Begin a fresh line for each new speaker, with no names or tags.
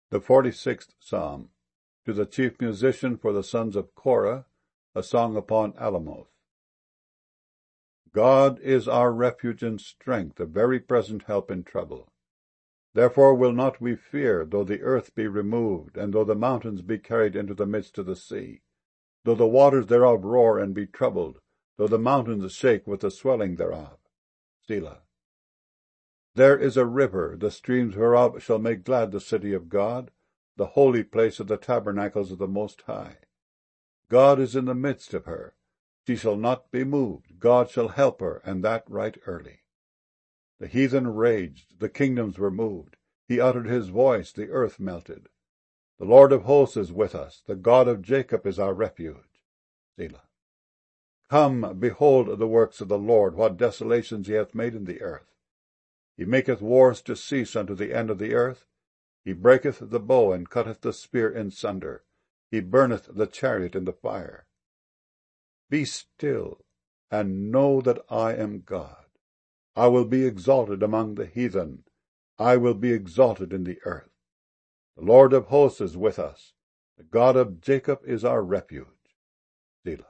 The 46th Psalm. To the chief musician for the sons of Korah, a song upon Alamoth. God is our refuge and strength, a very present help in trouble. Therefore will not we fear, though the earth be removed, and though the mountains be carried into the midst of the sea, though the waters thereof roar and be troubled, though the mountains shake with the swelling thereof. Selah. There is a river, the streams whereof shall make glad the city of God, the holy place of the tabernacles of the Most High. God is in the midst of her. She shall not be moved. God shall help her, and that right early. The heathen raged, the kingdoms were moved. He uttered his voice, the earth melted. The Lord of hosts is with us. The God of Jacob is our refuge. Selah. Come, behold the works of the Lord, what desolations he hath made in the earth. He maketh wars to cease unto the end of the earth. He breaketh the bow, and cutteth the spear in sunder. He burneth the chariot in the fire. Be still, and know that I am God. I will be exalted among the heathen. I will be exalted in the earth. The Lord of hosts is with us. The God of Jacob is our refuge. Selah.